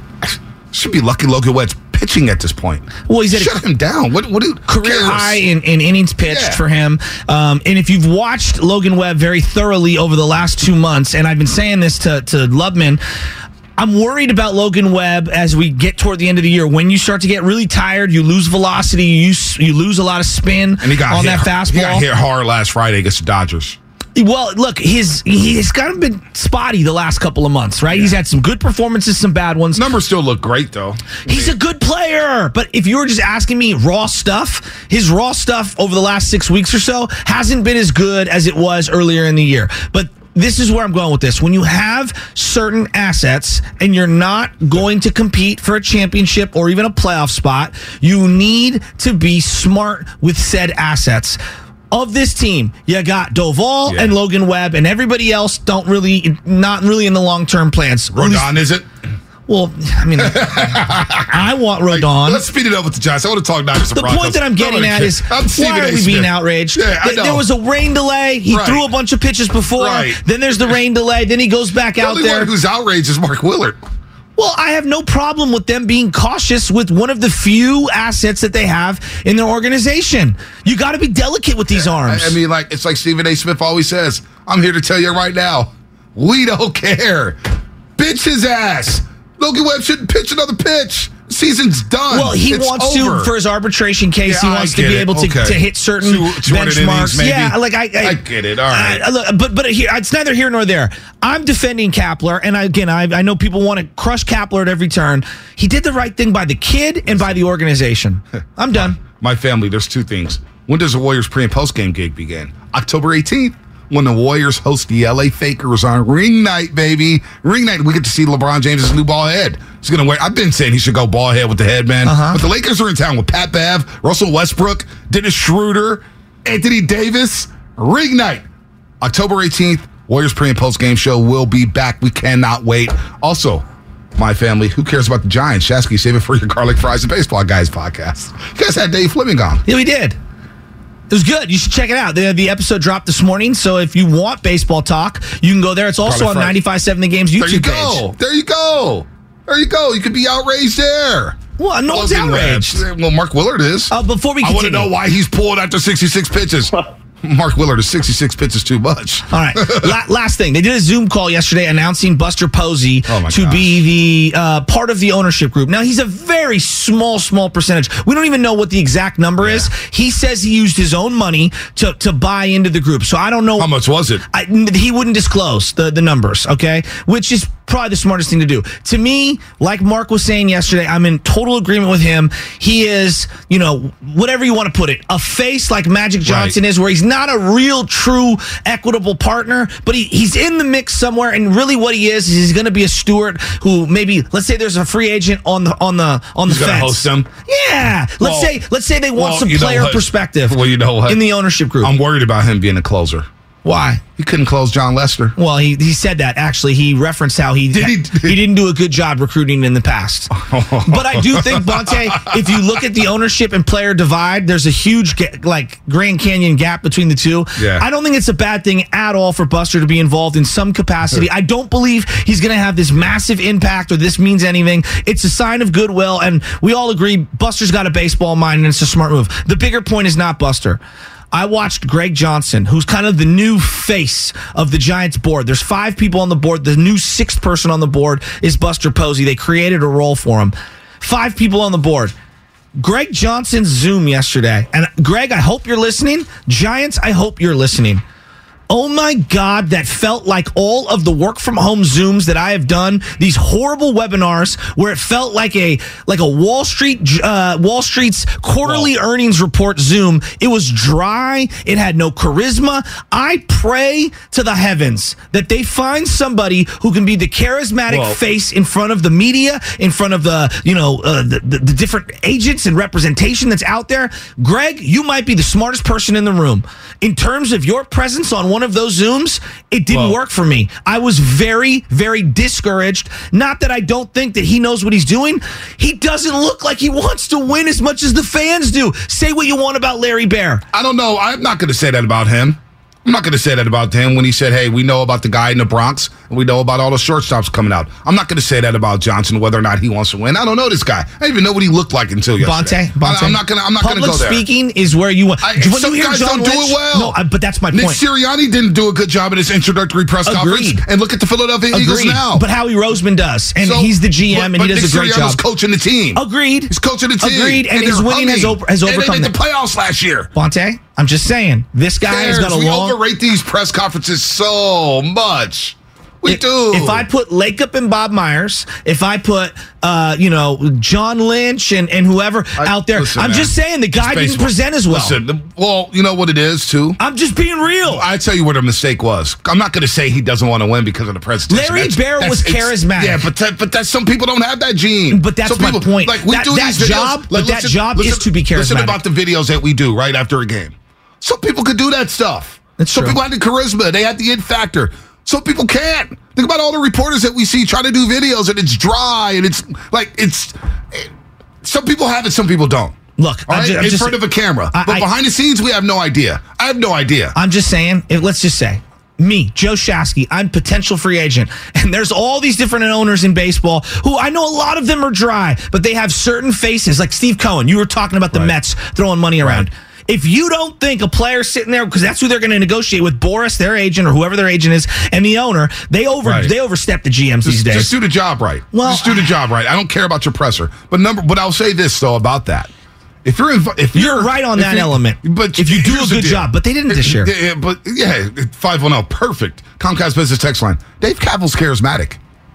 Should be lucky Logan Webb's pitching at this point. Well, he's at a Shut him down. What, what do, who career cares? high in, in innings pitched Yeah. for him. Um, and if you've watched Logan Webb very thoroughly over the last two months, and I've been saying this to, to Lubman, I'm worried about Logan Webb as we get toward the end of the year. When you start to get really tired, you lose velocity, you use, you lose a lot of spin And he got on hit, that fastball. He got hit hard last Friday against the Dodgers. Well, look, his he's kind of been spotty the last couple of months, right? He's had some good performances, some bad ones. Numbers still look great, though. He's a good player, but if you were just asking me raw stuff, his raw stuff over the last six weeks or so hasn't been as good as it was earlier in the year. But this is where I'm going with this. When you have certain assets and you're not going to compete for a championship or even a playoff spot, you need to be smart with said assets. Of this team, you got Doval Yeah. and Logan Webb, and everybody else don't really, not really in the long-term plans. At least- Rodon, is it? Well, I mean, I want Rodon. Let's speed it up with the Giants. I want to talk Niners and The Broncos. point that I'm getting Nobody at cares. is, I'm Stephen why A. are we Smith. being outraged? Yeah, I Th- know. There was a rain delay. He Right. threw a bunch of pitches before. Right. Then there's the rain delay. Then he goes back The out only there. one who's outraged is Mark Willard. Well, I have no problem with them being cautious with one of the few assets that they have in their organization. You got to be delicate with these arms. I, I mean, like it's like Stephen A. Smith always says. I'm here to tell you right now, we don't care. Bitch his ass. Logan Webb shouldn't pitch another pitch. Season's done. Well, he It's wants over. to, for his arbitration case, Yeah, he I wants to get be it. able to, Okay. to hit certain Two- two hundred benchmarks. innings, maybe. Yeah, like I, I, I get it. All right. I- look, but but here, it's neither here nor there. I'm defending Kapler, and I, again, I, I know people want to crush Kapler at every turn. He did the right thing by the kid and by the organization. I'm done. My family, there's two things. When does the Warriors pre and post game gig begin? October eighteenth. when the Warriors host the L A Fakers on ring night, baby. Ring night, we get to see LeBron James' new ball head. He's gonna wear. I've been saying he should go ball head with the headband. Uh-huh. But the Lakers are in town with Pat Bev, Russell Westbrook, Dennis Schroeder, Anthony Davis. Ring night, October eighteenth. Warriors pre and post game show will be back. We cannot wait. Also, my family, who cares about the Giants? Shasky, save it for your garlic fries and baseball guys podcast. You guys had Dave Fleming on. Yeah, we did. It was good. You should check it out. The, the episode dropped this morning, so if you want baseball talk, you can go there. It's also on ninety-five point seven The Game's YouTube there you go. page. There you go. There you go. You could be outraged there. Well, no one's outraged. Well, Mark Willard is. Uh, before we continue, I want to know why he's pulled after sixty-six pitches. Mark Willard is sixty-six pitches too much. All right. La- last thing. They did a Zoom call yesterday announcing Buster Posey oh to gosh. be the uh, part of the ownership group. Now, he's a very small, small percentage. We don't even know what the exact number yeah. is. He says he used his own money to, to buy into the group. So I don't know. How much was it? I, he wouldn't disclose the, the numbers, okay? Which is probably the smartest thing to do. To me, like Mark was saying yesterday, I'm in total agreement with him. He is, you know, whatever you want to put it, a face like Magic Johnson right. is, where he's not a real, true, equitable partner, but he, he's in the mix somewhere. And really, what he is is he's going to be a steward who maybe, let's say, there's a free agent on the on the on he's the fence. Host them. Yeah, let's well, say let's say they want well, some player perspective. Well, you know what? In the ownership group, I'm worried about him being a closer. Why? He couldn't close John Lester. Well, he he said that, actually. He referenced how he Did he, he didn't do a good job recruiting in the past. But I do think, Bonte, if you look at the ownership and player divide, there's a huge, like, Grand Canyon gap between the two. Yeah. I don't think it's a bad thing at all for Buster to be involved in some capacity. I don't believe he's going to have this massive impact or this means anything. It's a sign of goodwill, and we all agree Buster's got a baseball mind, and it's a smart move. The bigger point is not Buster. I watched Greg Johnson, who's kind of the new face of the Giants board. There's five people on the board. The new sixth person on the board is Buster Posey. They created a role for him. Five people on the board. Greg Johnson's Zoom yesterday. And Greg, I hope you're listening. Giants, I hope you're listening. Oh my God, that felt like all of the work from home Zooms that I have done, these horrible webinars where it felt like a like a Wall Street uh, Wall Street's quarterly Whoa. earnings report Zoom. It was dry. It had no charisma. I pray to the heavens that they find somebody who can be the charismatic Whoa. face in front of the media, in front of the, you know, uh, the, the, the different agents and representation that's out there. Greg, you might be the smartest person in the room. In terms of your presence on one of those Zooms, it didn't Whoa. work for me. I was very, very discouraged. Not that I don't think that he knows what he's doing. He doesn't look like he wants to win as much as the fans do. Say what you want about Larry Bear. I don't know. I'm not going to say that about him. I'm not going to say that about him when he said, hey, we know about the guy in the Bronx, and we know about all the shortstops coming out. I'm not going to say that about Johnson, whether or not he wants to win. I don't know this guy. I didn't even know what he looked like until yesterday. Bonte, Bonte. I'm not going to I'm not going to go there. Public speaking is where you want. I, when some you hear guys John don't do Lynch, it well. No, I, but that's my Nick point. Nick Sirianni didn't do a good job in his introductory press Agreed. conference. And look at the Philadelphia Agreed. Eagles now. But Howie Roseman does, and so, he's the G M, but, and he but does Nick a great Sirianni's job. coaching the team. Agreed. He's coaching the team. Agreed, and, and his winning has, over, has and overcome they made that. the playoffs last year. Bonte, I'm just saying, this guy has got a we long... We overrate these press conferences so much. We if, do. If I put Lakeup and Bob Myers, if I put, uh, you know, John Lynch and, and whoever I, out there, listen, I'm man, just saying the guy didn't present as well. Listen, the, well, you know what it is, too? I'm just being real. I tell you what a mistake was. I'm not going to say he doesn't want to win because of the presentation. Larry that's, Bear that's, was charismatic. Yeah, but that, but that's some people don't have that gene. But that's some my people, point. Like we that do that these videos, job, like, but listen, that job listen, is to be charismatic. Listen about the videos that we do right after a game. Some people could do that stuff. That's Some true. people had the charisma. They had the it factor. Some people can't. Think about all the reporters that we see try to do videos and it's dry and it's like it's. It, some people have it, some people don't. Look, all I'm right? just, I'm in just, front of a camera, I, but I, behind the scenes, we have no idea. I have no idea. I'm just saying. If, let's just say. Me, Joe Shasky, I'm potential free agent. And there's all these different owners in baseball who I know a lot of them are dry, but they have certain faces, like Steve Cohen. You were talking about the right. Mets throwing money around. Right. If you don't think a player sitting there, because that's who they're going to negotiate with, Boris, their agent, or whoever their agent is, and the owner, they over right. they overstep the G Ms just, these days. Just do the job right. Well, just do the job right. I don't care about your presser. But number, but I'll say this, though, about that. If you're, inv- if you're, you're right on that element, but if you do a good deal. job, but they didn't this year. Yeah, but yeah, five one zero, perfect. Comcast Business Text Line. Dave Kaval's charismatic.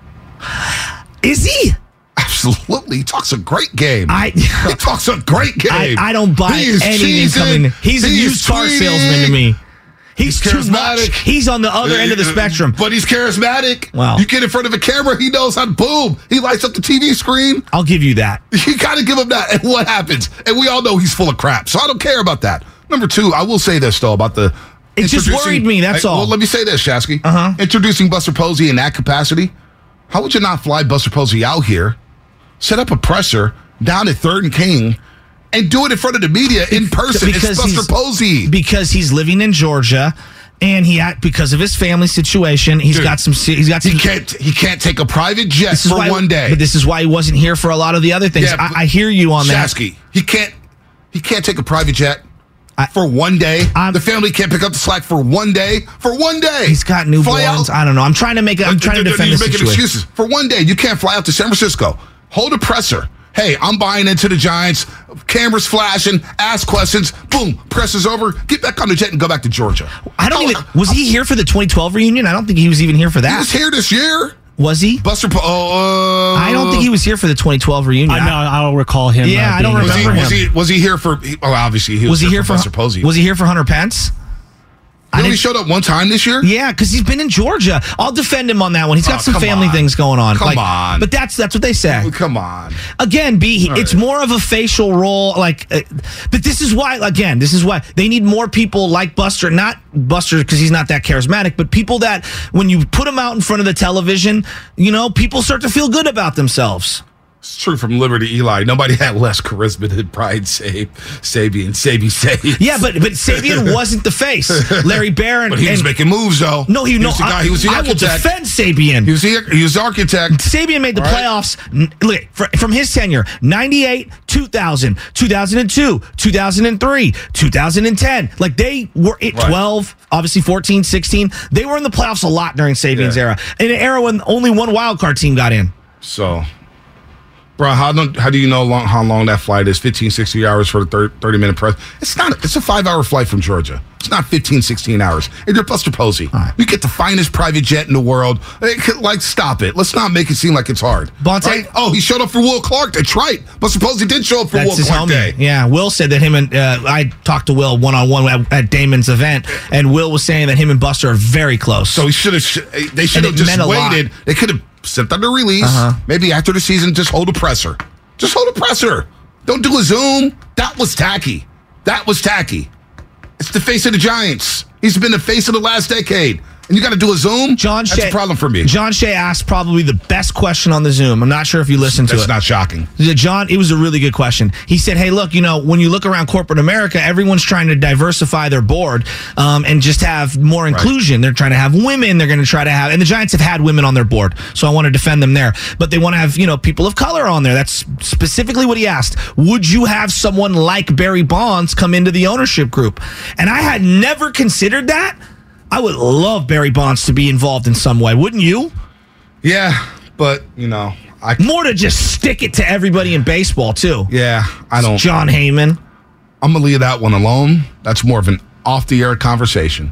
Is he? Absolutely, he talks a great game. I, he talks a great game. I, I don't buy anything cheesing. coming. He's he a used car salesman to me. He's, He's too charismatic. much. He's on the other end of the spectrum. But he's charismatic. Wow. You get in front of a camera, he knows how to boom. He lights up the T V screen. I'll give you that. You got to give him that. And what happens? And we all know he's full of crap. So I don't care about that. Number two, I will say this, though, about the... It just introducing- worried me, that's I- all. Well, let me say this, Shasky. Uh-huh. Introducing Buster Posey in that capacity, how would you not fly Buster Posey out here, set up a presser down at Third and King, and do it in front of the media in person? It's Buster he's- Posey. Because he's living in Georgia, and he had, because of his family situation, he's Dude, got some. He's got some. He can't. He can't take a private jet This is for why- one day. But this is why he wasn't here for a lot of the other things. Yeah, but- I, I hear you on that. Shasky, he can't. He can't take a private jet I- for one day. I'm- the family can't pick up the slack for one day. For one day, He's got Fly out. newborns. I don't know. I'm trying to make. A, I'm trying to defend You're the making situation. excuses for one day. You can't fly out to San Francisco. Hold a presser. Hey, I'm buying into the Giants. Cameras flashing. Ask questions. Boom. Presses over. Get back on the jet and go back to Georgia. I don't Oh, even. Was he here for the twenty twelve reunion? I don't think he was even here for He that. was here this year. Was he? Buster. Po- oh, uh, I don't think he was here for the twenty twelve reunion. I know. I don't recall him. Yeah, uh, I don't being Was he, remember was him. he? Was he here for? he- Well, obviously he was, Was he here for? Buster Posey. Was he here for Hunter Pence? He I only didn't- showed up one time this year. Yeah, because he's been in Georgia. I'll defend him on that one. He's got Oh, some come family on. things going on. Come on. But that's that's what they say. Come on. Again, B, he- All it's right. more of a facial role. Like, uh, but this is why. Again, this is why they need more people like Buster. Not Buster because he's not that charismatic, but people that when you put him out in front of the television, you know, people start to feel good about themselves. It's true from Liberty Eli. Nobody had less charisma than Brian Sabe, Sabian, Sabi Sabe. Yeah, but but Sabian wasn't the face. Larry Barron. But he was and- making moves, though. No, he, he no. was the guy. I, He was the I will architect. defend Sabian. He was the, he was the architect. Sabian made the All right. playoffs. n- Look, fr- from his tenure, ninety-eight, two thousand, two thousand two, two thousand three, two thousand ten. Like they were at Right. twelve, obviously fourteen, sixteen. They were in the playoffs a lot during Sabian's Yeah. era. In an era when only one wild card team got in. So, bro, how don't, how do you know long, how long that flight is? fifteen, sixteen hours for the thirty minute press. It's not. It's a five hour flight from Georgia. It's not fifteen, sixteen hours. And you're Buster Posey. right. You get the finest private jet in the world. It could- Like, stop it. Let's not make it seem like it's hard. Bonte- Right? Oh, he showed up for Will Clark. That's right. Buster Posey did show up for That's Will his Clark homie. Day. Yeah, Will said that him and uh, I talked to Will one on one at Damon's event, and Will was saying that him and Buster are very close. So he should have. They should have it just meant a lot. waited. They could have sent out a release. Uh-huh. Maybe after the season, just hold a presser. Just hold a presser. Don't do a Zoom. That was tacky. That was tacky. It's the face of the Giants. He's been the face of the last decade. And you got to do a Zoom? John That's Shea, a problem for me. John Shea asked probably the best question on the Zoom. I'm not sure if you listened to That's it. not shocking. Yeah, John, it was a really good question. He said, hey, look, you know, when you look around corporate America, everyone's trying to diversify their board um, and just have more inclusion. They're trying to have women. They're going to try to have, and the Giants have had women on their board, so I want to defend them there. But they want to have, you know, people of color on there. That's specifically what he asked. Would you have someone like Barry Bonds come into the ownership group? And I had never considered that. I would love Barry Bonds to be involved in some way, wouldn't you? Yeah, but, you know, I. More to just stick it to everybody in baseball, too. Yeah, I don't. John Heyman. I'm going to leave that one alone. That's more of an off the air conversation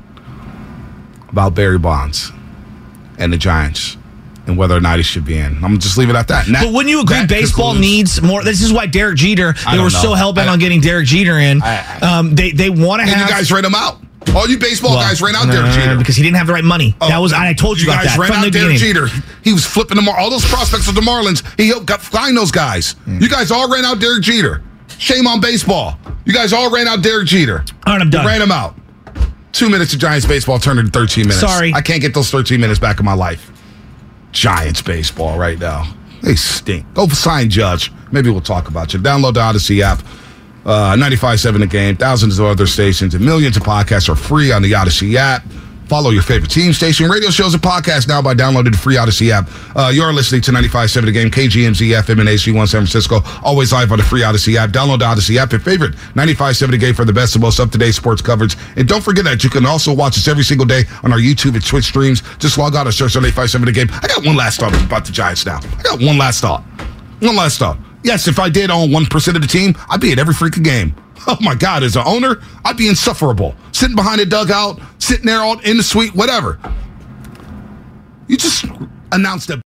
about Barry Bonds and the Giants and whether or not he should be in. I'm going to just leave it at that. And that But wouldn't you agree that baseball concludes- needs more? This is why Derek Jeter, I they don't were know. so hell-bent I- on getting Derek Jeter in. I- um, they they want to And have... you guys ran him out. All you baseball Well, guys ran out uh, Derek Jeter. because he didn't have the right money. Oh, that was I told you, about guys that ran from out the Derek beginning. Jeter. He was flipping them all those prospects of the Marlins. He helped got find those guys. You guys all ran out Derek Jeter. Shame on baseball. You guys all ran out Derek Jeter. All right, I'm done. You ran him out. Two minutes of Giants baseball turned into thirteen minutes. Sorry. I can't get those thirteen minutes back in my life. Giants baseball right now. They stink. Go sign Judge. Maybe we'll talk about you. Download the Odyssey app. Uh, ninety-five point seven The Game. Thousands of other stations and millions of podcasts are free on the Odyssey app. Follow your favorite team station, radio shows, and podcasts now by downloading the free Odyssey app. Uh, you're listening to ninety-five point seven The Game, K G M Z F M and H D one San Francisco. Always live on the free Odyssey app. Download the Odyssey app, your favorite ninety-five point seven The Game for the best and most up-to-date sports coverage. And don't forget that you can also watch us every single day on our YouTube and Twitch streams. Just log on and search ninety-five point seven The Game. I got one last thought about the Giants now. I got one last thought. One last thought. Yes, if I did own one percent of the team, I'd be at every freaking game. Oh, my God. As an owner, I'd be insufferable. Sitting behind a dugout, sitting there all in the suite, whatever. You just announced that